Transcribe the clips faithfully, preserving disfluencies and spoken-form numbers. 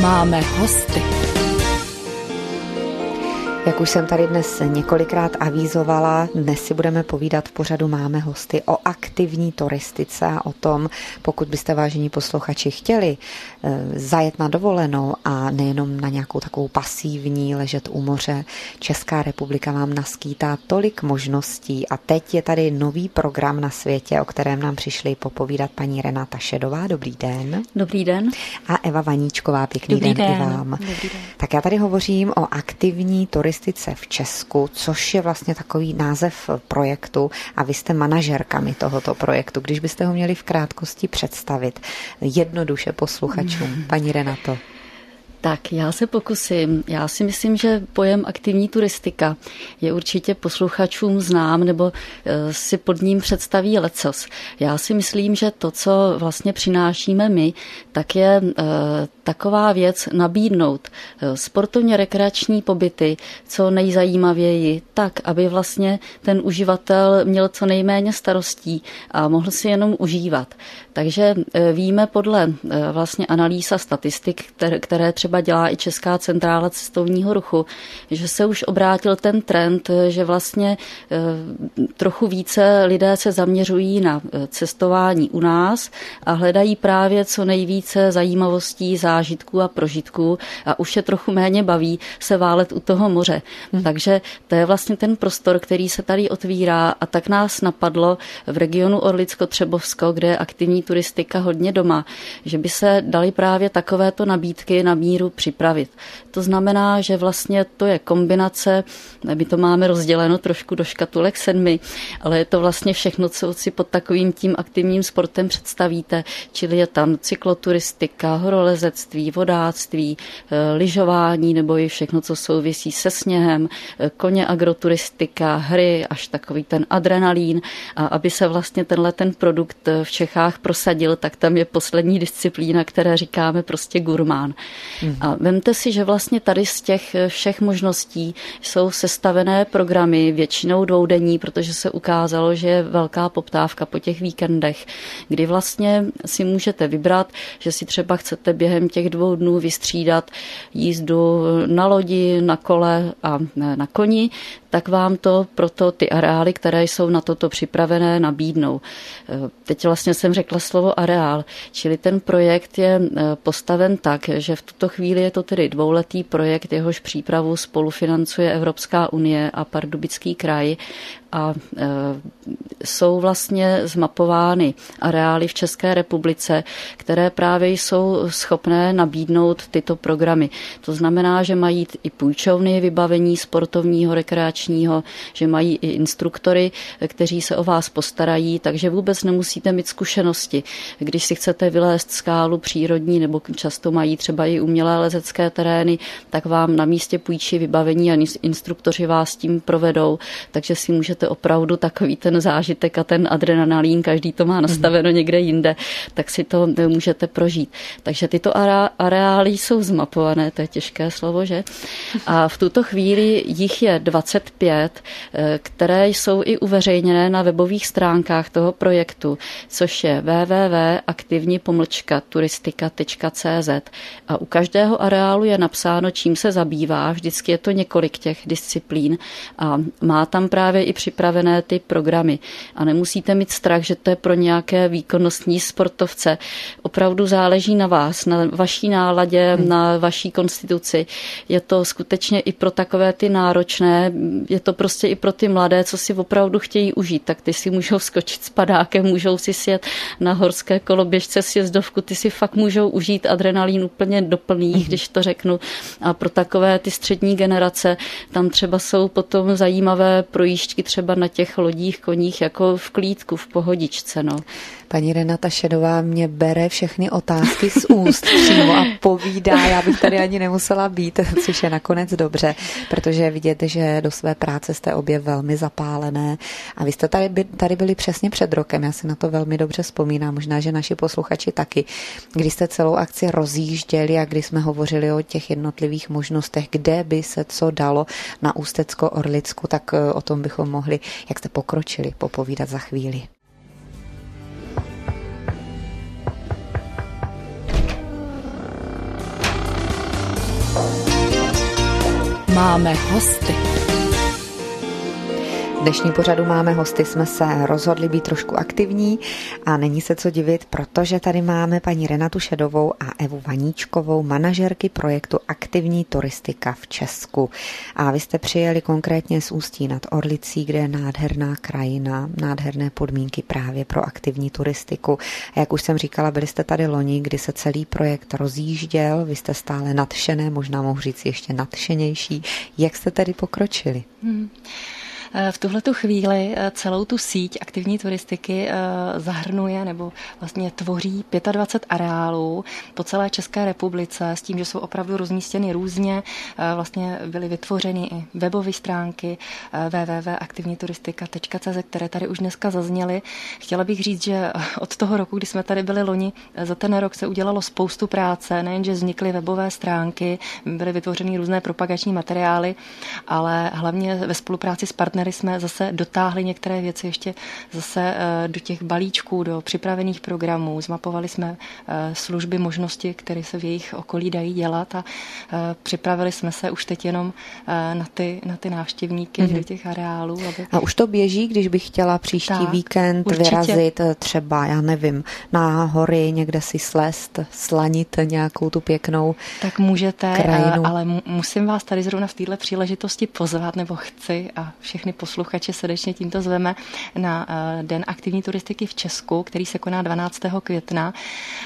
Máme hosty. Jak už jsem tady dnes několikrát avízovala, dnes si budeme povídat v pořadu Máme hosty o aktivní turistice a o tom, pokud byste, vážení posluchači, chtěli zajet na dovolenou a nejenom na nějakou takovou pasívní ležet u moře. Česká republika vám naskýtá tolik možností a teď je tady nový program na světě, o kterém nám přišli popovídat paní Renata Šedová. Dobrý den. Dobrý den. A Eva Vaníčková. Pěkný Dobrý den, den i vám. Dobrý den. Tak já tady hovořím o aktivní turistice v Česku, což je vlastně takový název projektu a vy jste manažerkami tohoto projektu. Když byste ho měli v krátkosti představit jednoduše posluchačům, paní Renato. Tak já se pokusím. Já si myslím, že pojem aktivní turistika je určitě posluchačům znám nebo si pod ním představí lecos. Já si myslím, že to, co vlastně přinášíme my, tak je taková věc nabídnout sportovně rekreační pobyty co nejzajímavěji, tak, aby vlastně ten uživatel měl co nejméně starostí a mohl si jenom užívat. Takže víme podle vlastně analýz a statistik, které, které třeba dělá i Česká centrála cestovního ruchu, že se už obrátil ten trend, že vlastně trochu více lidé se zaměřují na cestování u nás a hledají právě co nejvíce zajímavostí, zážitků a prožitků a už je trochu méně baví se válet u toho moře. Hmm. Takže to je vlastně ten prostor, který se tady otvírá a tak nás napadlo v regionu Orlicko-Třebovsko, kde je aktivní turistika hodně doma, že by se dali právě takovéto nabídky na míru připravit. To znamená, že vlastně to je kombinace, my to máme rozděleno trošku do škatulek sedmi, ale je to vlastně všechno, co si pod takovým tím aktivním sportem představíte, čili je tam cykloturistika, horolezectví, vodáctví, lyžování nebo i všechno, co souvisí se sněhem, koně agroturistika, hry, až takový ten adrenalín a aby se vlastně tenhle ten produkt v Čechách prosadil, tak tam je poslední disciplína, které říkáme prostě gurmán. Mm. A vemte si, že vlastně tady z těch všech možností jsou sestavené programy, většinou dvoudenní, protože se ukázalo, že je velká poptávka po těch víkendech, kdy vlastně si můžete vybrat, že si třeba chcete během těch dvou dnů vystřídat jízdu na lodi, na kole a na koni, tak vám to proto ty areály, které jsou na toto připravené, nabídnou. Teď vlastně jsem řekla slovo areál, čili ten projekt je postaven tak, že v tuto chvíli je to tedy dvouletý projekt, jehož přípravu spolufinancuje Evropská unie a Pardubický kraj a e, jsou vlastně zmapovány areály v České republice, které právě jsou schopné nabídnout tyto programy. To znamená, že mají i půjčovny vybavení sportovního, rekreačního, že mají i instruktory, kteří se o vás postarají, takže vůbec nemusíte mít zkušenosti. Když si chcete vylézt skálu přírodní, nebo často mají třeba i umělé lezecké terény, tak vám na místě půjčí vybavení a instruktoři vás tím provedou, takže si můžete opravdu takový ten zážitek a ten adrenalín, každý to má nastaveno někde jinde, tak si to můžete prožít. Takže tyto areály jsou zmapované, to je těžké slovo, že? A v tuto chvíli jich je dvacet pět, které jsou i uveřejněné na webových stránkách toho projektu, což je w w w tečka aktivní pomlčka turistika tečka c z a u každého areálu je napsáno, čím se zabývá, vždycky je to několik těch disciplín a má tam právě i připravené ty programy a nemusíte mít strach, že to je pro nějaké výkonnostní sportovce. Opravdu záleží na vás, na vaší náladě, hmm. na vaší konstituci. Je to skutečně i pro takové ty náročné, je to prostě i pro ty mladé, co si opravdu chtějí užít, tak ty si můžou skočit s padákem, můžou si sjet na horské koloběžce sjezdovku, ty si fakt můžou užít adrenalín úplně do plných, hmm. když to řeknu. A pro takové ty střední generace, tam třeba jsou potom zajímavé projížďky třeba na těch lodích, koních jako v klídku, v pohodičce. No. Paní Renata Šedová mě bere všechny otázky z úst přímo a povídá, já bych tady ani nemusela být, což je nakonec dobře, protože vidíte, že do své práce jste obě velmi zapálené a vy jste tady, by, tady byli přesně před rokem, já si na to velmi dobře vzpomínám, možná, že naši posluchači taky, když jste celou akci rozjížděli a když jsme hovořili o těch jednotlivých možnostech, kde by se co dalo na Ústecko-Orlicku, tak o tom bychom mohli, jak jste pokročili, popovídat za chvíli. máme hosty. V dnešní pořadu Máme hosty jsme se rozhodli být trošku aktivní a není se co divit, protože tady máme paní Renatu Šedovou a Evu Vaníčkovou, manažerky projektu Aktivní turistika v Česku. A vy jste přijeli konkrétně z Ústí nad Orlicí, kde je nádherná krajina, nádherné podmínky právě pro aktivní turistiku. A jak už jsem říkala, byli jste tady loni, kdy se celý projekt rozjížděl, vy jste stále nadšené, možná mohu říct ještě nadšenější. Jak jste tedy pokročili? Hmm. V tuhletu chvíli celou tu síť aktivní turistiky zahrnuje nebo vlastně tvoří dvacet pět areálů po celé České republice s tím, že jsou opravdu rozmístěny různě. Vlastně byly vytvořeny i webové stránky w w w tečka aktivní turistika tečka c z, které tady už dneska zazněly. Chtěla bych říct, že od toho roku, kdy jsme tady byli loni, za ten rok se udělalo spoustu práce, nejenže vznikly webové stránky, byly vytvořeny různé propagační materiály, ale hlavně ve spolupráci s partnery jsme zase dotáhli některé věci ještě zase do těch balíčků, do připravených programů. Zmapovali jsme služby, možnosti, které se v jejich okolí dají dělat a připravili jsme se už teď jenom na ty, na ty návštěvníky mm-hmm. do těch areálů. Aby... A už to běží, když bych chtěla příští tak, víkend určitě. vyrazit třeba, já nevím, na hory, někde si slést, slanit nějakou tu pěknou tak můžete, krajinu. Ale musím vás tady zrovna v této příležitosti pozvat, nebo chci a všechny posluchače srdečně tímto zveme na Den aktivní turistiky v Česku, který se koná dvanáctého května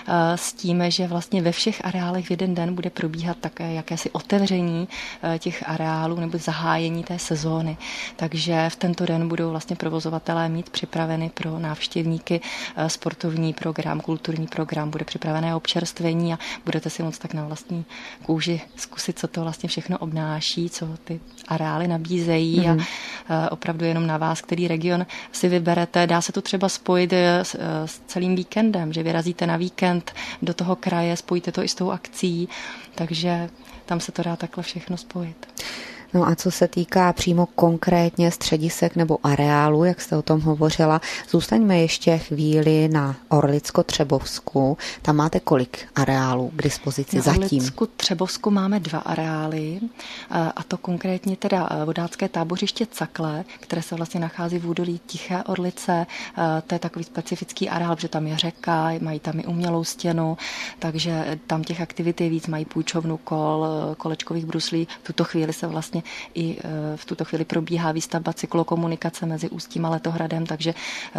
s tím, že vlastně ve všech areálech v jeden den bude probíhat také jakési otevření těch areálů nebo zahájení té sezóny. Takže v tento den budou vlastně provozovatelé mít připraveny pro návštěvníky sportovní program, kulturní program, bude připravené občerstvení a budete si moct tak na vlastní kůži zkusit, co to vlastně všechno obnáší, co ty areály nabízejí mm-hmm. a opravdu jenom na vás, který region si vyberete. Dá se to třeba spojit s, s celým víkendem, že vyrazíte na víkend do toho kraje, spojíte to i s tou akcí, takže tam se to dá takhle všechno spojit. No a co se týká přímo konkrétně středisek nebo areálu, jak jste o tom hovořila, zůstaňme ještě chvíli na Orlicko-Třebovsku. Tam máte kolik areálů k dispozici na zatím? Na Orlicku-Třebovsku máme dva areály, a to konkrétně teda vodácké tábořiště Cakle, které se vlastně nachází v údolí Tiché Orlice. To je takový specifický areál, protože tam je řeka, mají tam i umělou stěnu, takže tam těch aktivit je víc, mají půjčovnu kol, kolečkových bruslí. V tuto chvíli se vlastně i v tuto chvíli probíhá výstavba cyklokomunikace mezi Ústím a Letohradem, takže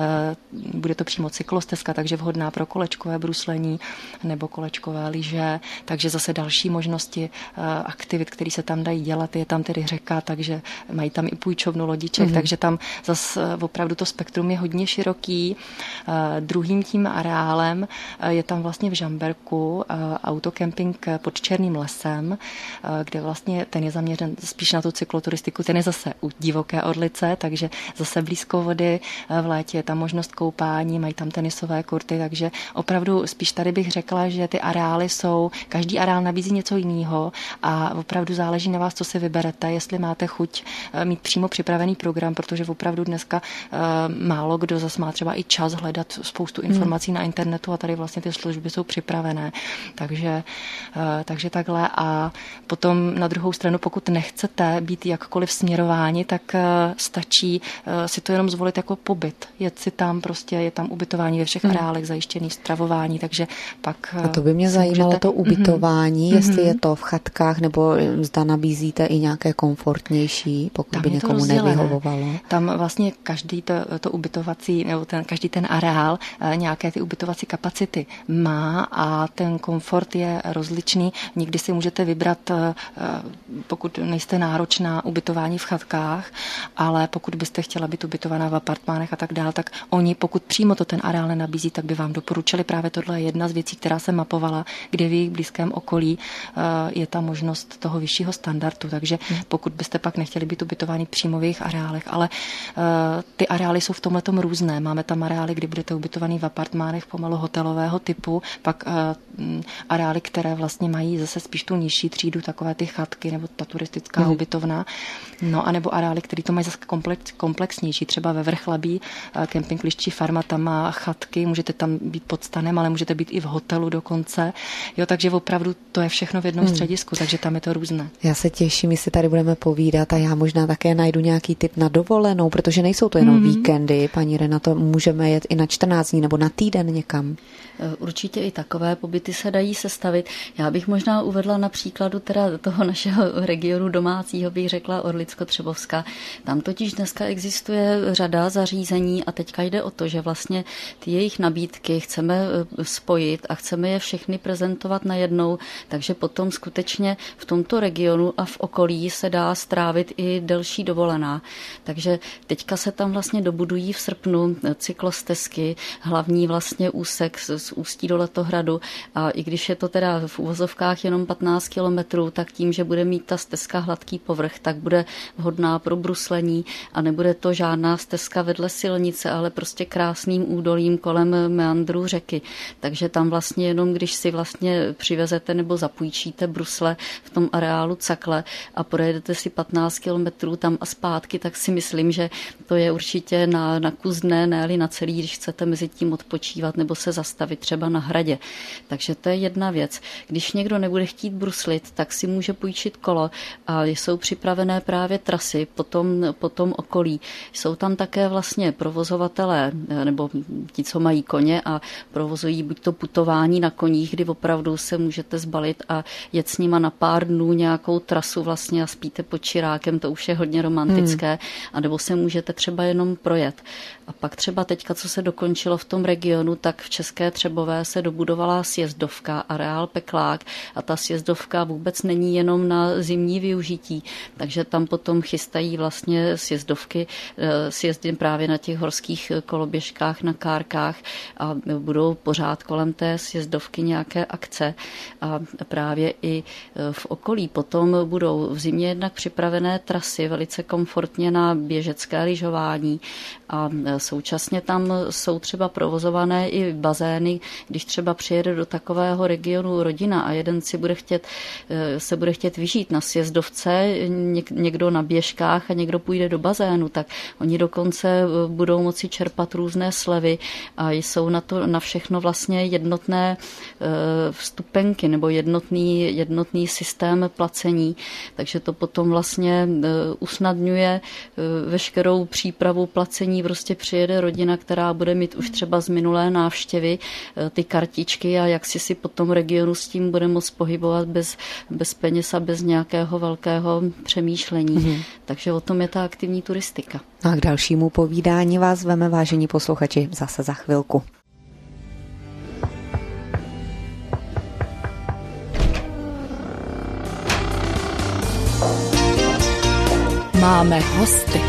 bude to přímo cyklostezka, takže vhodná pro kolečkové bruslení nebo kolečkové lyže, takže zase další možnosti aktivit, které se tam dají dělat. Je tam tedy řeka, takže mají tam i půjčovnu lodiček, mm-hmm. takže tam zase opravdu to spektrum je hodně široký. Druhým tím areálem je tam vlastně v Žamberku autokemping pod Černým lesem, kde vlastně ten je zaměřen spíš na tu cykloturistiku, ten je zase u Divoké Orlice, takže zase blízko vody, v létě je tam možnost koupání, mají tam tenisové kurty, takže opravdu spíš tady bych řekla, že ty areály jsou, každý areál nabízí něco jiného a opravdu záleží na vás, co si vyberete, jestli máte chuť mít přímo připravený program, protože opravdu dneska málo kdo zase má třeba i čas hledat spoustu informací hmm. na internetu a tady vlastně ty služby jsou připravené. Takže, takže takhle a potom na druhou stranu, pokud nechcete být jakkoliv směrováni, tak stačí si to jenom zvolit jako pobyt. Jet si tam prostě, je tam ubytování ve všech hmm. areálech, zajištěný stravování, takže pak... A to by mě zajímalo můžete... to ubytování, mm-hmm. jestli je to v chatkách, nebo zda nabízíte i nějaké komfortnější, pokud tam by někomu nevyhovovalo. Tam vlastně každý to, to ubytovací, nebo ten, každý ten areál nějaké ty ubytovací kapacity má a ten komfort je rozličný. Někdy si můžete vybrat, pokud nejste náročná ubytování v chatkách, ale pokud byste chtěla být ubytovaná v apartmánech a tak dál, tak oni, pokud přímo to ten areál nenabízí, tak by vám doporučili právě tohle je jedna z věcí, která jsem mapovala, kde v jejich blízkém okolí je ta možnost toho vyššího standardu. Takže pokud byste pak nechtěli být ubytováni přímo v jejich areálech, ale ty areály jsou v tomhletom různé. Máme tam areály, kdy budete ubytovaný v apartmánech pomalu hotelového typu, pak areály, které vlastně mají zase spíš tu nižší třídu, takové ty chatky nebo ta turistická mm. ubytovna. No a nebo areály, které to mají zase komplex, komplexnější, třeba ve Vrchlabí, kemping Liščí farma, tam má chatky, můžete tam být pod stanem, ale můžete být i v hotelu dokonce. Jo, takže opravdu to je všechno v jednom hmm. středisku, takže tam je to různé. Já se těším, jestli tady budeme povídat a já možná také najdu nějaký tip na dovolenou, protože nejsou to jenom hmm. víkendy. Paní Renato, můžeme jet i na čtrnáct dní nebo na týden někam. Určitě i takové pobyty se dají sestavit. Já bych možná uvedla na příkladu teda toho našeho regionu domácího, bych řekla Orlicko-Třebovska. Tam totiž dneska existuje řada zařízení a teďka jde o to, že vlastně ty jejich nabídky chceme spojit a chceme je všechny prezentovat najednou, takže potom skutečně v tomto regionu a v okolí se dá strávit i delší dovolená. Takže teďka se tam vlastně dobudují v srpnu cyklostezky, hlavní vlastně úsek z Ústí do Letohradu a i když je to teda v uvozovkách jenom patnáct kilometrů, tak tím, že bude mít ta stezka hladký povrch, tak bude vhodná pro bruslení a nebude to žádná stezka vedle silnice, ale prostě krásným údolím kolem meandru řeky. Takže tam vlastně jenom, když si vlastně přivezete nebo zapůjčíte brusle v tom areálu Cakle a projedete si patnáct kilometrů tam a zpátky, tak si myslím, že to je určitě na, na kus dne, ne-li na celý, když chcete mezi tím odpočívat nebo se zastavit třeba na hradě. Takže to je jedna věc. Když někdo nebude chtít bruslit, tak si může půjčit kolo a jsou připravené právě trasy po tom, po tom okolí. Jsou tam také vlastně provozovatelé nebo ti, co mají koně a provozují buď to putování na koních, kdy opravdu se můžete zbalit a jet s nima na pár dnů nějakou trasu vlastně a spíte pod čirákem, to už je hodně romantické, hmm. a nebo se můžete třeba jenom projet. A pak třeba teďka, co se dokončilo v tom regionu, tak v České Třebové se dobudovala sjezdovka, areál Peklák a ta sjezdovka vůbec není jenom na zimní využití, takže tam potom chystají vlastně sjezdovky, sjezdy právě na těch horských koloběžkách, na kárkách a budou pořád kolem té sjezdovky nějaké akce a právě i v okolí potom budou v zimě jednak připravené trasy velice komfortně na běžecké lyžování a současně tam jsou třeba provozované i bazény, když třeba přijede do takového regionu rodina a jeden si bude chtět, se bude chtět vyžít na sjezdovce, někdo na běžkách a někdo půjde do bazénu, tak oni dokonce budou moci čerpat různé slevy a jsou na to na všechno vlastně jednotné vstupenky nebo jednotný, jednotný systém placení, takže to potom vlastně usnadňuje veškerou přípravu placení, prostě přijede rodina, která bude mít už třeba z minulé návštěvy ty kartičky a jak si si po tom regionu s tím bude moct pohybovat bez, bez peněz a bez nějakého velkého přemýšlení. Mm-hmm. Takže o tom je ta aktivní turistika. A k dalšímu povídání vás veme, vážení posluchači, zase za chvilku. Máme hosty.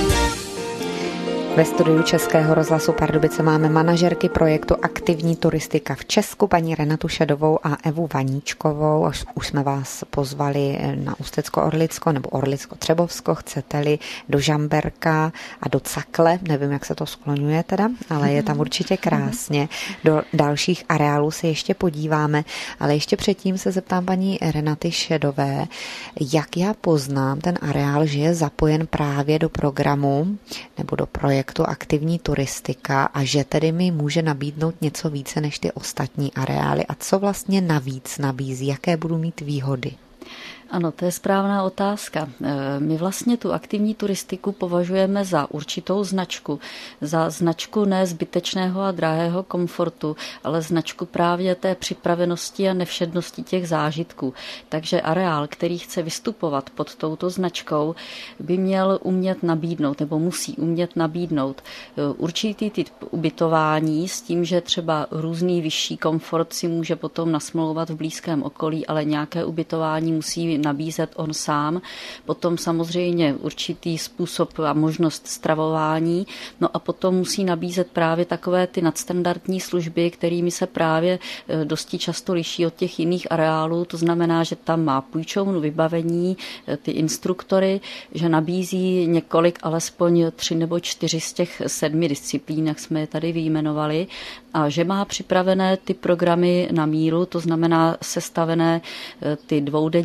Ve studiu Českého rozhlasu Pardubice máme manažerky projektu Aktivní turistika v Česku, paní Renatu Šedovou a Evu Vaníčkovou. Už, už jsme vás pozvali na Ústecko-Orlicko nebo Orlicko-Třebovsko, chcete-li do Žamberka a do Cakle, nevím, jak se to skloňuje teda, ale je tam určitě krásně. Do dalších areálů se ještě podíváme, ale ještě předtím se zeptám paní Renaty Šedové, jak já poznám ten areál, že je zapojen právě do programu nebo do projektu Aktivní turistika a že tedy mi může nabídnout něco více než ty ostatní areály. A co vlastně navíc nabízí? Jaké budu mít výhody? Ano, to je správná otázka. My vlastně tu aktivní turistiku považujeme za určitou značku. Za značku ne zbytečného a drahého komfortu, ale značku právě té připravenosti a nevšednosti těch zážitků. Takže areál, který chce vystupovat pod touto značkou, by měl umět nabídnout, nebo musí umět nabídnout určitý typ ubytování s tím, že třeba různý vyšší komfort si může potom nasmlouvat v blízkém okolí, ale nějaké ubytování musí nabízet on sám. Potom samozřejmě určitý způsob a možnost stravování. No a potom musí nabízet právě takové ty nadstandardní služby, kterými se právě dosti často liší od těch jiných areálů. To znamená, že tam má půjčovnu vybavení, ty instruktory, že nabízí několik, alespoň tři nebo čtyři z těch sedmi disciplín, jak jsme je tady vyjmenovali, a že má připravené ty programy na míru, to znamená sestavené ty dvoudenní nebo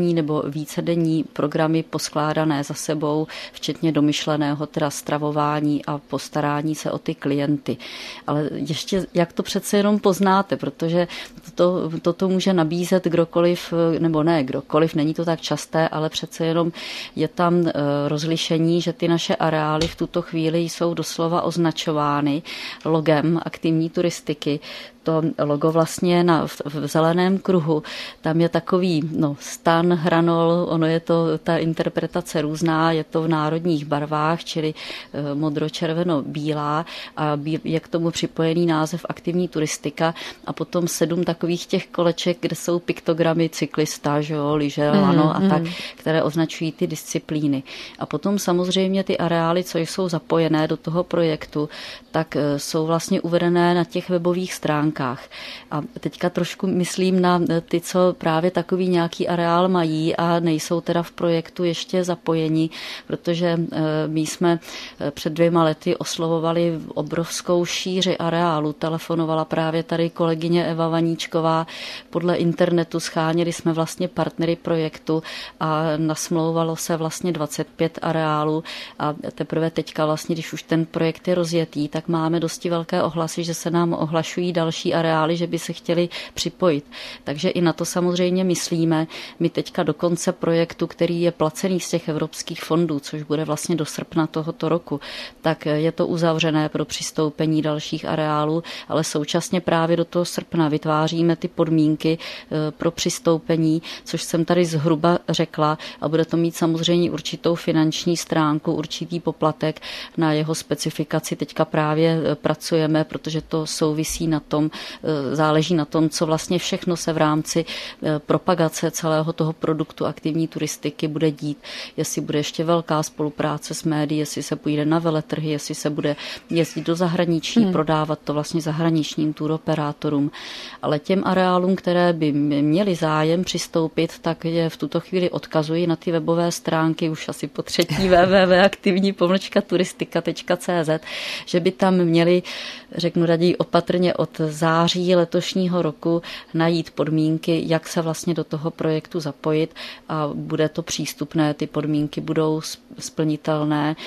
vícedenní programy poskládané za sebou, včetně domyšleného teda stravování a postarání se o ty klienty. Ale ještě, jak to přece jenom poznáte, protože to, toto může nabízet kdokoliv, nebo ne kdokoliv, není to tak časté, ale přece jenom je tam rozlišení, že ty naše areály v tuto chvíli jsou doslova označovány logem aktivní turistiky. To logo vlastně na, v, v zeleném kruhu, tam je takový no, stan, hranol, ono je to, ta interpretace různá, je to v národních barvách, čili e, modro-červeno-bílá a bí, je k tomu připojený název aktivní turistika a potom sedm takových těch koleček, kde jsou piktogramy cyklista, že jo, lyže, mm, lano a mm. tak, které označují ty disciplíny. A potom samozřejmě ty areály, co jsou zapojené do toho projektu, tak e, jsou vlastně uvedené na těch webových stránkách. A teďka trošku myslím na ty, co právě takový nějaký areál mají a nejsou teda v projektu ještě zapojeni, protože my jsme před dvěma lety oslovovali obrovskou šíři areálu. Telefonovala právě tady kolegyně Eva Vaníčková. Podle internetu scháněli jsme vlastně partnery projektu a nasmlouvalo se vlastně dvacet pět areálů a teprve teďka vlastně, když už ten projekt je rozjetý, tak máme dosti velké ohlasy, že se nám ohlašují další areály, že by se chtěli připojit. Takže i na to samozřejmě myslíme. My teďka do konce projektu, který je placený z těch evropských fondů, což bude vlastně do srpna tohoto roku, tak je to uzavřené pro přistoupení dalších areálů, ale současně právě do toho srpna vytváříme ty podmínky pro přistoupení, což jsem tady zhruba řekla a bude to mít samozřejmě určitou finanční stránku, určitý poplatek, na jeho specifikaci teďka právě pracujeme, protože to souvisí na tom, záleží na tom, co vlastně všechno se v rámci propagace celého toho produktu aktivní turistiky bude dít. Jestli bude ještě velká spolupráce s médií, jestli se půjde na veletrhy, jestli se bude jezdit do zahraničí, hmm. prodávat to vlastně zahraničním turoperátorům. Ale těm areálům, které by měli zájem přistoupit, tak je v tuto chvíli odkazuji na ty webové stránky, už asi po třetí w w w tečka aktivní pomlčka turistika tečka c z, že by tam měli, řeknu raději opatrně od září letošního roku najít podmínky, jak se vlastně do toho projektu zapojit a bude to přístupné, ty podmínky budou splnitelné.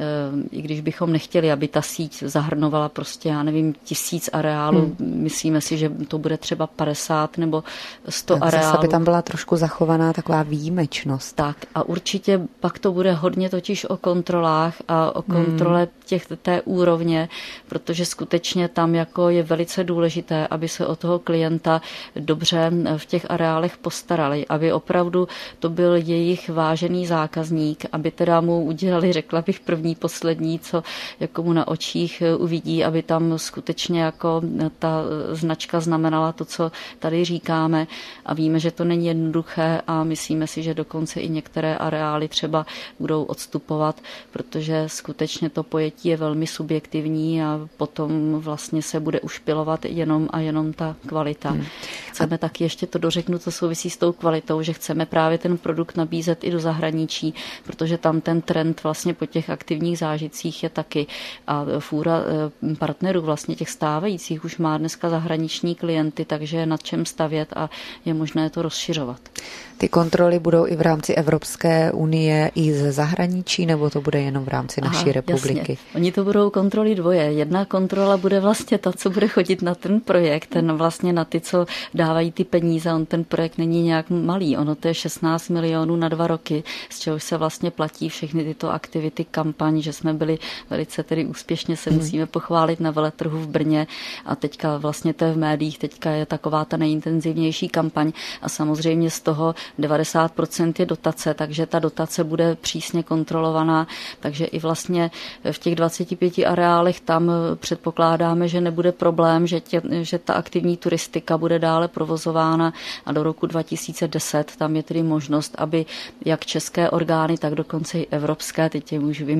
I když bychom nechtěli, aby ta síť zahrnovala prostě, já nevím, tisíc areálů, hmm. myslíme si, že to bude třeba padesát nebo sto tak areálů. Zase by tam byla trošku zachovaná taková výjimečnost. Tak a určitě pak to bude hodně totiž o kontrolách a o kontrole hmm. těch, té úrovně, protože skutečně tam jako je velice důležité, aby se o toho klienta dobře v těch areálech postarali, aby opravdu to byl jejich vážený zákazník, aby teda mu udělali, řekla bych, první poslední, co jako mu na očích uvidí, aby tam skutečně jako ta značka znamenala to, co tady říkáme a víme, že to není jednoduché a myslíme si, že dokonce i některé areály třeba budou odstupovat, protože skutečně to pojetí je velmi subjektivní a potom vlastně se bude ušpilovat jenom a jenom ta kvalita. Hmm. Chceme a... taky ještě to dořeknout, co souvisí s tou kvalitou, že chceme právě ten produkt nabízet i do zahraničí, protože tam ten trend vlastně po těch aktivních zážitcích je taky a fůra partnerů vlastně těch stávajících už má dneska zahraniční klienty, takže je nad čem stavět a je možné to rozšiřovat. Ty kontroly budou i v rámci Evropské unie i ze zahraničí, nebo to bude jenom v rámci naší Aha, republiky? Jasně. Oni to budou kontroly dvoje. Jedna kontrola bude vlastně ta, co bude chodit na ten projekt, ten vlastně na ty, co dávají ty peníze. On ten projekt není nějak malý. Ono to je šestnáct milionů na dva roky, z čehož se vlastně platí všechny tyto aktivity, kampaň, že jsme byli velice tedy úspěšně, se hmm. musíme pochválit na veletrhu v Brně a teďka vlastně to je v médiích, teďka je taková ta nejintenzivnější kampaň a samozřejmě z toho devadesát procent je dotace, takže ta dotace bude přísně kontrolovaná, takže i vlastně v těch dvaceti pěti areálech tam předpokládáme, že nebude problém, že, tě, že ta aktivní turistika bude dále provozována a do roku dva tisíce deset tam je tedy možnost, aby jak české orgány, tak dokonce i evropské, teď je už vyjmenuji,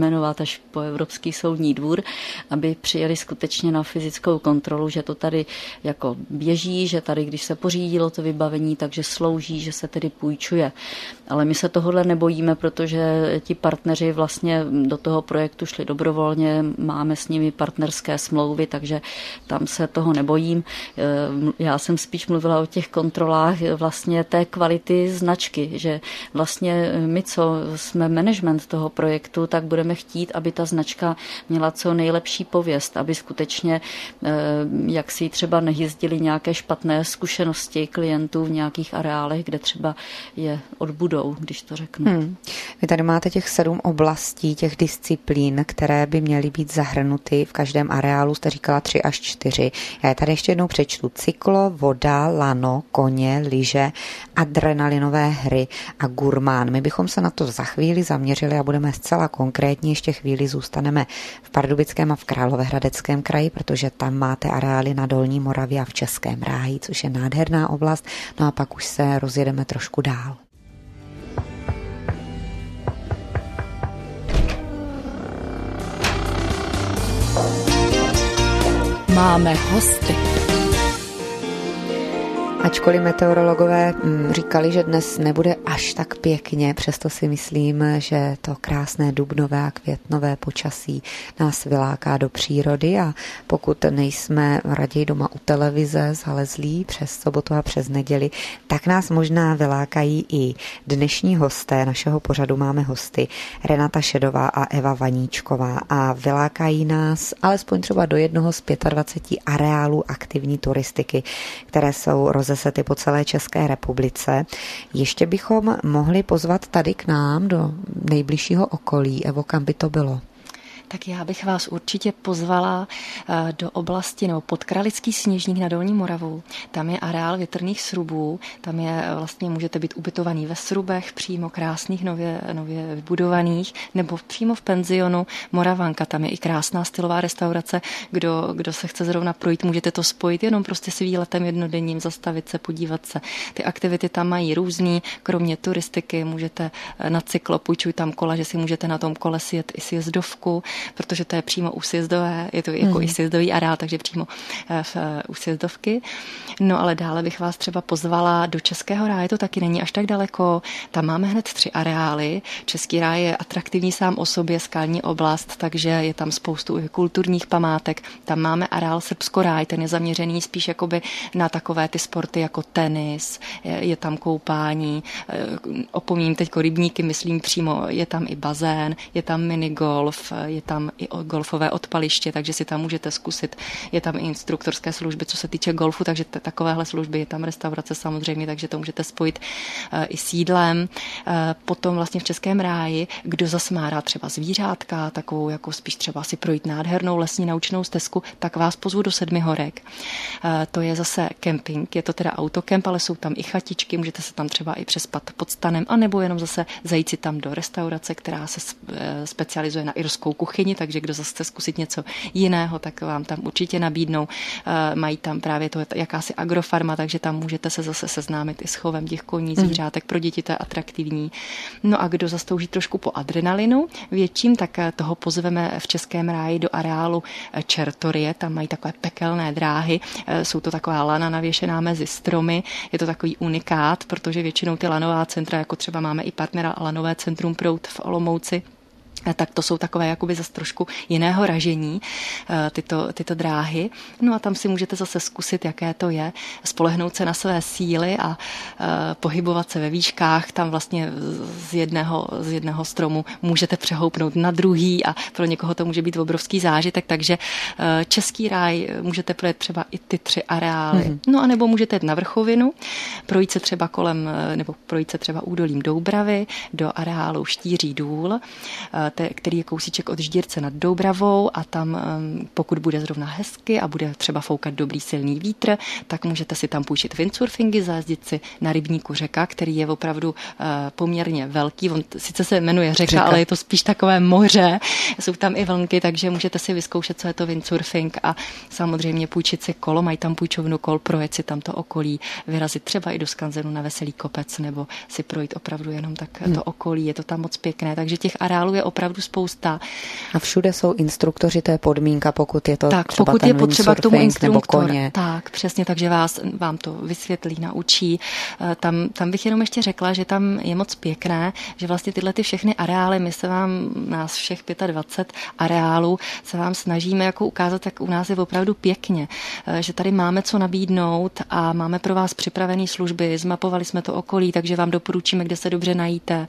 vyjmenovat až po Evropský soudní dvůr, aby přijeli skutečně na fyzickou kontrolu, že to tady jako běží, že tady, když se pořídilo to vybavení, takže slouží, že se tedy půjčuje. Ale my se tohohle nebojíme, protože ti partneři vlastně do toho projektu šli dobrovolně, máme s nimi partnerské smlouvy, takže tam se toho nebojím. Já jsem spíš mluvila o těch kontrolách vlastně té kvality značky, že vlastně my, co jsme management toho projektu, tak budeme chtít, aby ta značka měla co nejlepší pověst, aby skutečně jak si třeba nejezdili nějaké špatné zkušenosti klientů v nějakých areálech, kde třeba je odbudou, když to řeknu. Hmm. Vy tady máte těch sedm oblastí, těch disciplín, které by měly být zahrnuty v každém areálu, jste říkala tři až čtyři. Já je tady ještě jednou přečtu. Cyklo, voda, lano, koně, lyže, adrenalinové hry a gurmán. My bychom se na to za chvíli zaměřili a budeme zcela konkrétní. Ještě chvíli zůstaneme v Pardubickém a v Královéhradeckém kraji, protože tam máte areály na Dolní Moravě a v Českém Ráji, což je nádherná oblast. No a pak už se rozjedeme trošku dál. Máme hosty. Ačkoliv meteorologové říkali, že dnes nebude až tak pěkně, přesto si myslím, že to krásné dubnové a květnové počasí nás vyláká do přírody a pokud nejsme raději doma u televize zalezlí přes sobotu a přes neděli, tak nás možná vylákají i dnešní hosté. Našeho pořadu máme hosty Renata Šedová a Eva Vaníčková a vylákají nás alespoň třeba do jednoho z dvaceti pěti areálů aktivní turistiky, které jsou rozesety po celé České republice. Ještě bychom mohli pozvat tady k nám do nejbližšího okolí. Evo, kam by to bylo? Tak já bych vás určitě pozvala do oblasti nebo Podkralický Sněžník na Dolní Moravu. Tam je areál větrných srubů, tam je vlastně můžete být ubytovaný ve srubech, přímo krásných, nově, nově vybudovaných, nebo přímo v penzionu Moravanka. Tam je i krásná stylová restaurace, kdo, kdo se chce zrovna projít, můžete to spojit jenom prostě s výletem jednodenním, zastavit se, podívat se. Ty aktivity tam mají různý, kromě turistiky můžete na cyklo, půjčuj tam kola, že si můžete na tom kole sjet i sjezdovku, protože to je přímo u sjezdové, je to jako mm. i sjezdový areál, takže přímo v, u sjezdovky. No ale dále bych vás třeba pozvala do Českého ráje, to taky není až tak daleko. Tam máme hned tři areály. Český ráj je atraktivní sám o sobě, skalní oblast, takže je tam spoustu kulturních památek. Tam máme areál Srbsko ráj, ten je zaměřený spíš jakoby na takové ty sporty jako tenis, je, je tam koupání, opomíním teď rybníky, myslím přímo, je tam i bazén, je tam minigolf, je tam i golfové odpaliště, takže si tam můžete zkusit. Je tam i instruktorské služby, co se týče golfu, takže t- takovéhle služby, je tam restaurace samozřejmě, takže to můžete spojit uh, i s jídlem. Uh, potom vlastně v Českém ráji, kdo zas má rád třeba zvířátka, takovou jako spíš třeba si projít nádhernou lesní naučnou stezku, tak vás pozvu do Sedmi horek. Uh, to je zase kemping, je to teda autokemp, ale jsou tam i chatičky, můžete se tam třeba i přespat pod stanem, anebo jenom zase zajít si tam do restaurace, která se specializuje na irskou kuchyni, takže kdo zase chce zkusit něco jiného, tak vám tam určitě nabídnou. Mají tam právě to jakási agrofarma, takže tam můžete se zase seznámit i s chovem těch koní, zvířátek. Pro děti to je atraktivní. No a kdo zase touží trošku po adrenalinu větším, tak toho pozveme v Českém ráji do areálu Čertorie, tam mají takové pekelné dráhy, jsou to taková lana navěšená mezi stromy, je to takový unikát, protože většinou ty lanová centra, jako třeba máme i partnera Lanové centrum Proud v Olomouci, tak to jsou takové jakoby zase trošku jiného ražení, tyto, tyto dráhy. No a tam si můžete zase zkusit, jaké to je, spolehnout se na své síly a uh, pohybovat se ve výškách. Tam vlastně z jedného, z jedného stromu můžete přehoupnout na druhý a pro někoho to může být obrovský zážitek, takže uh, Český ráj můžete projet třeba i ty tři areály. Mm-hmm. No a nebo můžete jít na vrchovinu, projít se třeba kolem, nebo projít se třeba údolím Doubravy do areálu Štíří důl, uh, který je kousíček od Ždírce nad Doubravou a tam, pokud bude zrovna hezky a bude třeba foukat dobrý silný vítr, tak můžete si tam půjčit windsurfingy, zajezdit si na rybníku Řeka, který je opravdu poměrně velký. On sice se jmenuje Řeka, Řeka, ale je to spíš takové moře. Jsou tam i vlnky, takže můžete si vyzkoušet, co je to windsurfing a samozřejmě půjčit si kolo, mají tam půjčovnu kol, projet si tam to okolí, vyrazit třeba i do skanzenu na Veselý kopec nebo si projít opravdu jenom tak to okolí, je to tam moc pěkné, takže těch areálů je opravdu opravdu spousta. A všude jsou instruktoři, to je podmínka, pokud je to tak, třeba pokud ten je potřeba k tomu instruktor, nebo koně. Tak, přesně, takže vás, vám to vysvětlí, naučí. Tam, tam bych jenom ještě řekla, že tam je moc pěkné, že vlastně tyhle ty všechny areály, my se vám, nás všech dvacet pět areálů, se vám snažíme jako ukázat, jak u nás je opravdu pěkně, že tady máme co nabídnout a máme pro vás připravené služby, zmapovali jsme to okolí, takže vám doporučíme, kde se dobře najíte,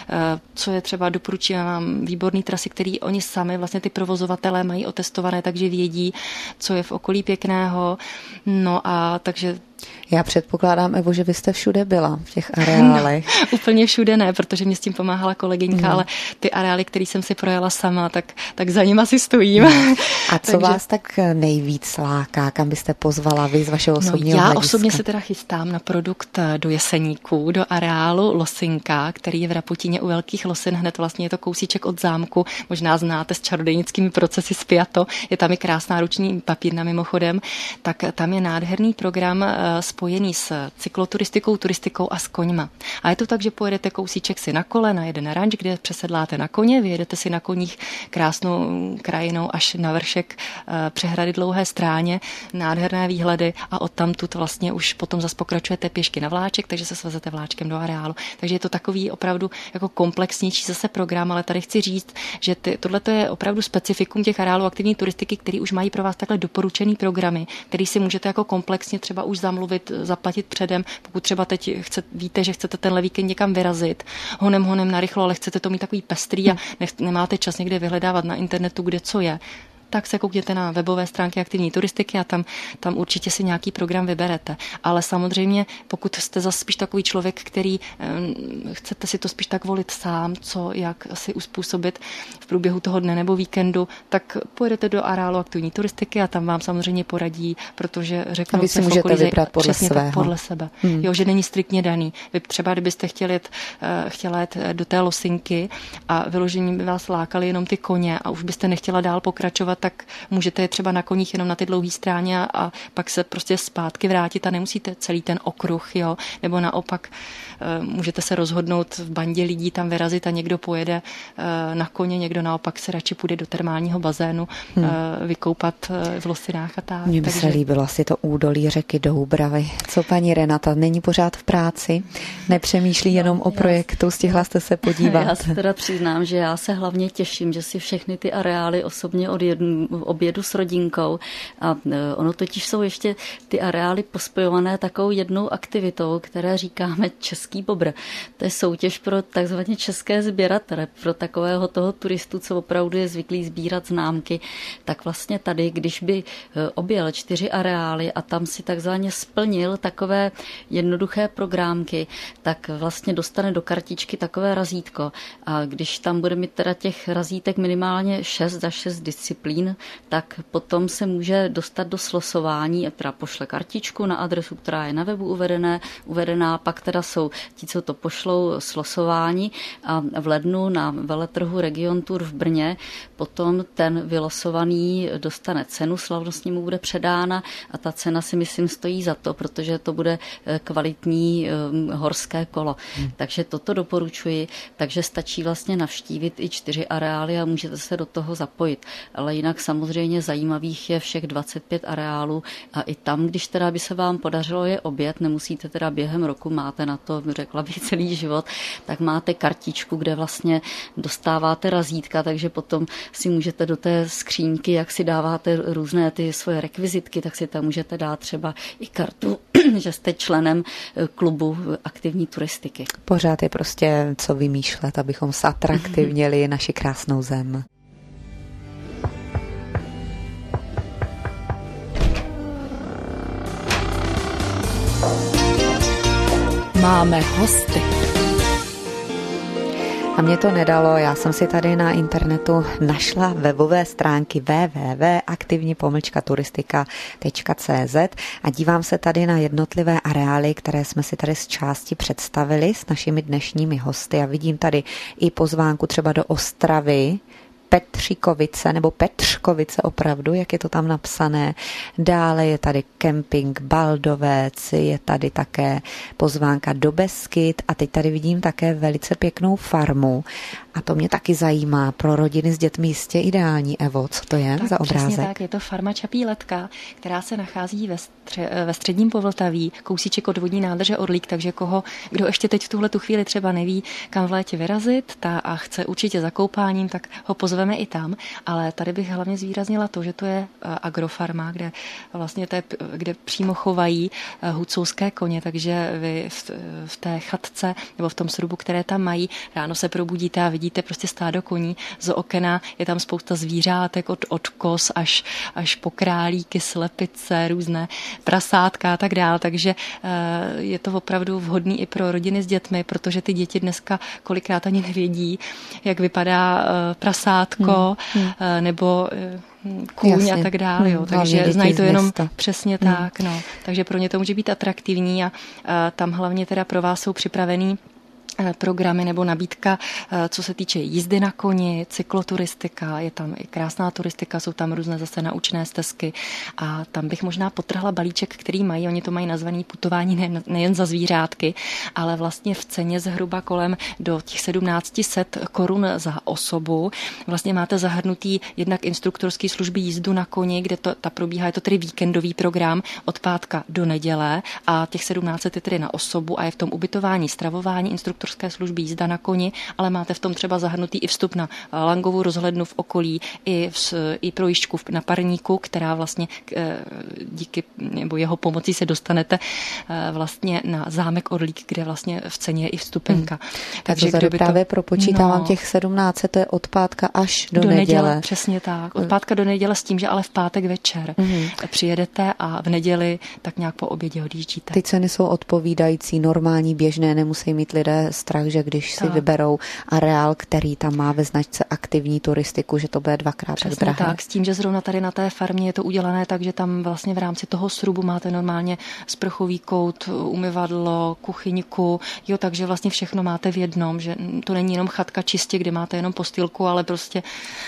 co je třeba, doporučíme vám výborný trasy, který oni sami, vlastně ty provozovatelé mají otestované, takže vědí, co je v okolí pěkného. No a takže já předpokládám, Evo, že vy jste všude byla v těch areálech. No, úplně všude ne, protože mě s tím pomáhala kolegyňka, mm. ale ty areály, které jsem si projela sama, tak, tak za nima si stojím. Mm. A co Takže... vás tak nejvíc láká, kam byste pozvala vy z vašeho osobního no, já hlediska? osobně se teda chystám na produkt do Jeseníků, do areálu Losinka, který je v Rapotíně u Velkých Losin, hned vlastně je to kousíček od zámku, možná znáte s čarodějnickými procesy spjato, je tam i krásná ruční papírna mimochodem, tak tam je nádherný program spojený s cykloturistikou, turistikou a s koňma. A je to tak, že pojedete kousíček si na kole, na jeden ranč, kde přesedláte na koně, vyjedete si na koních krásnou krajinou až na vršek přehrady Dlouhé Stráně, nádherné výhledy a odtamtud vlastně už potom zase pokračujete pěšky na vláček, takže se svezete vláčkem do areálu. Takže je to takový opravdu jako komplexnější zase program, ale tady chci říct, že tohle je opravdu specifikum těch areálů aktivní turistiky, který už mají pro vás takhle doporučený programy, který si můžete jako komplexně třeba už zamluvit, zaplatit předem, pokud třeba teď chcete, víte, že chcete tenhle víkend někam vyrazit, honem honem narychlo, ale chcete to mít takový pestrý a nech, nemáte čas někde vyhledávat na internetu, kde co je, tak se koukněte na webové stránky aktivní turistiky a tam, tam určitě si nějaký program vyberete. Ale samozřejmě, pokud jste zase spíš takový člověk, který um, chcete si to spíš tak volit sám, co, jak si uspůsobit v průběhu toho dne nebo víkendu, tak pojedete do areálu aktivní turistiky a tam vám samozřejmě poradí, protože řeknou, a vy si můžete okolí, vybrat podle svého. podle sebe. Hmm. Jo, že není striktně daný. Vy třeba, kdybyste chtěli jet, uh, chtěla jet do té Losinky a vyložení by vás lákali jenom ty koně a už byste nechtěla dál pokračovat, tak můžete je třeba na koních jenom na ty dlouhé stráně a, a pak se prostě zpátky vrátit a nemusíte celý ten okruh, jo, nebo naopak můžete se rozhodnout v bandě lidí tam vyrazit a někdo pojede na koně, někdo naopak se radši půjde do termálního bazénu hmm. vykoupat v Losinách a tak. Mně by Takže... se líbilo asi to údolí řeky Doubravy. Co paní Renata, není pořád v práci? Nepřemýšlí no, jenom o projektu, stihla jste se podívat? Já se teda přiznám, že já se hlavně těším, že si všechny ty areály osobně odjedu, objedu s rodinkou a ono totiž jsou ještě ty areály pospojované takovou jednou aktivitou, které říkáme Český bobr. To je soutěž pro takzvaně české sběratele, pro takového toho turistu, co opravdu je zvyklý sbírat známky, tak vlastně tady, když by objel čtyři areály a tam si takzvaně splnil takové jednoduché programky, tak vlastně dostane do kartičky takové razítko. A když tam bude mít teda těch razítek minimálně šest za šest disciplín, tak potom se může dostat do slosování a teda pošle kartičku na adresu, která je na webu uvedené, uvedená, pak teda jsou ti, co to pošlou, slosování a v lednu na veletrhu Region Tour v Brně potom ten vylosovaný dostane cenu, slavnostně mu bude předána a ta cena si myslím stojí za to, protože to bude kvalitní um, horské kolo. Hmm. Takže toto doporučuji, takže stačí vlastně navštívit i čtyři areály a můžete se do toho zapojit. Ale jinak samozřejmě zajímavých je všech dvacet pět areálů a i tam, když teda by se vám podařilo je objet, nemusíte teda během roku, máte na to, řekla bych, celý život, tak máte kartičku, kde vlastně dostáváte razítka, takže potom si můžete do té skříňky, jak si dáváte různé ty svoje rekvizitky, tak si tam můžete dát třeba i kartu, že jste členem klubu aktivní turistiky. Pořád je prostě co vymýšlet, abychom zatraktivnili naši krásnou zem. Máme hosty. A mě to nedalo, já jsem si tady na internetu našla webové stránky w w w tečka aktivní pomlčka turistika tečka c z a dívám se tady na jednotlivé areály, které jsme si tady z části představili s našimi dnešními hosty a vidím tady i pozvánku třeba do Ostravy, Petříkovice nebo Petřkovice opravdu, jak je to tam napsané. Dále je tady kemping Baldovec, je tady také pozvánka do Beskyd a teď tady vidím také velice pěknou farmu. A to mě taky zajímá. Pro rodiny s dětmi jistě ideální. Evo, co to je tak, za obrázek? Přesně tak, je to farma Čapí Letka, která se nachází ve, stře- ve středním Povltaví, kousíček od vodní nádrže Orlík, takže koho, kdo ještě teď v tuhle tu chvíli třeba neví, kam v létě vyrazit ta a chce určitě za koupáním, tak ho pozveme i tam. Ale tady bych hlavně zvýraznila to, že to je agrofarma, kde vlastně té, kde přímo chovají hucouské koně, takže vy v, v té chatce nebo v tom srubu, které tam mají, ráno se probudíte a vidíte prostě stádo koní z okna, je tam spousta zvířátek od, od koz až, až po králíky, slepice, různé prasátka a tak dál, takže je to opravdu vhodný i pro rodiny s dětmi, protože ty děti dneska kolikrát ani nevědí, jak vypadá prasátko hmm. nebo kůň Jasně. a tak dále, jo. Takže znají to jenom přesně hmm. tak, no. Takže pro ně to může být atraktivní a, a tam hlavně teda pro vás jsou připravený programy nebo nabídka, co se týče jízdy na koni, cykloturistika, je tam i krásná turistika, jsou tam různé zase naučné stezky a tam bych možná podtrhla balíček, který mají, oni to mají nazvaný putování nejen, nejen za zvířátky, ale vlastně v ceně zhruba kolem do těch sedmnáct set korun za osobu. Vlastně máte zahrnutý jednak instruktorský služby jízdu na koni, kde to, ta probíhá, je to tedy víkendový program od pátka do neděle a těch sedmnáct set je tedy na osobu a je v tom ubytování, stravování, instruktor služby jízda na koni, ale máte v tom třeba zahrnutý i vstup na langovou rozhlednu v okolí, i, v, i projížďku na parníku, která vlastně díky nebo jeho pomocí se dostanete vlastně na zámek Orlík, kde vlastně v ceně je i vstupenka. Hmm. Takže tady právě to... propočítávám no, těch sedmnáct set, to je od pátka až do, do neděle. neděle. Přesně tak. Od pátka do neděle s tím, že ale v pátek večer hmm. přijedete a v neděli tak nějak po obědě odjíždíte. Ty ceny jsou odpovídající, normální, běžné, nemusí mít lidé strach, že když si tak. vyberou areál, který tam má ve značce aktivní turistiku, že to bude dvakrát tak drahé. Tak, s tím, že zrovna tady na té farmě je to udělané tak, že tam vlastně v rámci toho srubu máte normálně sprchový kout, umyvadlo, kuchyňku, jo, takže vlastně všechno máte v jednom, že to není jenom chatka čistě, kde máte jenom postýlku, ale prostě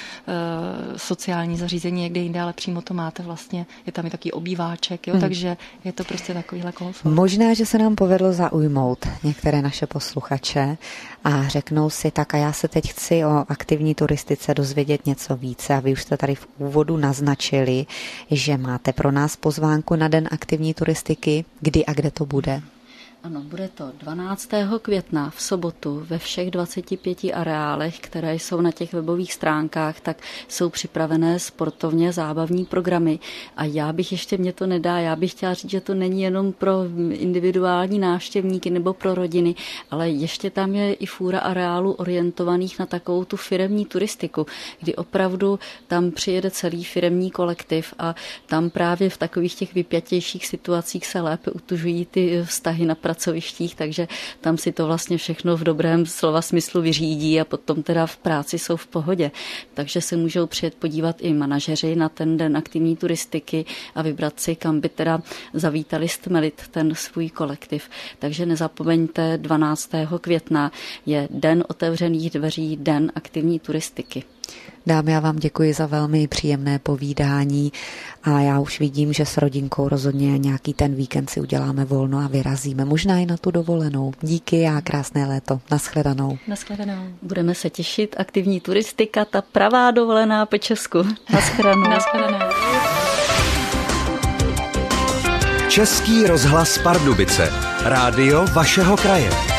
sociální zařízení někde jinde, ale přímo to máte vlastně, je tam i takový obýváček, jo, hmm. takže je to prostě takovýhle komfort. Možná, že se nám povedlo zaujmout některé naše posluchače a řeknou si, tak a já se teď chci o aktivní turistice dozvědět něco více a vy už jste tady v úvodu naznačili, že máte pro nás pozvánku na Den aktivní turistiky, kdy a kde to bude? Ano, bude to dvanáctého května v sobotu ve všech dvaceti pěti areálech, které jsou na těch webových stránkách, tak jsou připravené sportovně zábavní programy. A já bych ještě, mě to nedá, já bych chtěla říct, že to není jenom pro individuální návštěvníky nebo pro rodiny, ale ještě tam je i fůra areálů orientovaných na takovou tu firemní turistiku, kdy opravdu tam přijede celý firemní kolektiv a tam právě v takových těch vypjatějších situacích se lépe utužují ty vztahy na pracovištích, takže tam si to vlastně všechno v dobrém slova smyslu vyřídí a potom teda v práci jsou v pohodě. Takže se můžou přijet podívat i manažeři na ten Den aktivní turistiky a vybrat si, kam by teda zavítali stmelit ten svůj kolektiv. Takže nezapomeňte, dvanáctého května je Den otevřených dveří, Den aktivní turistiky. Dámy, já vám děkuji za velmi příjemné povídání a já už vidím, že s rodinkou rozhodně nějaký ten víkend si uděláme volno a vyrazíme. Možná i na tu dovolenou. Díky a krásné léto. Naschledanou. Naschledanou. Budeme se těšit. Aktivní turistika, ta pravá dovolená po Česku. Naschledanou. Naschledanou. Český rozhlas Pardubice. Rádio vašeho kraje.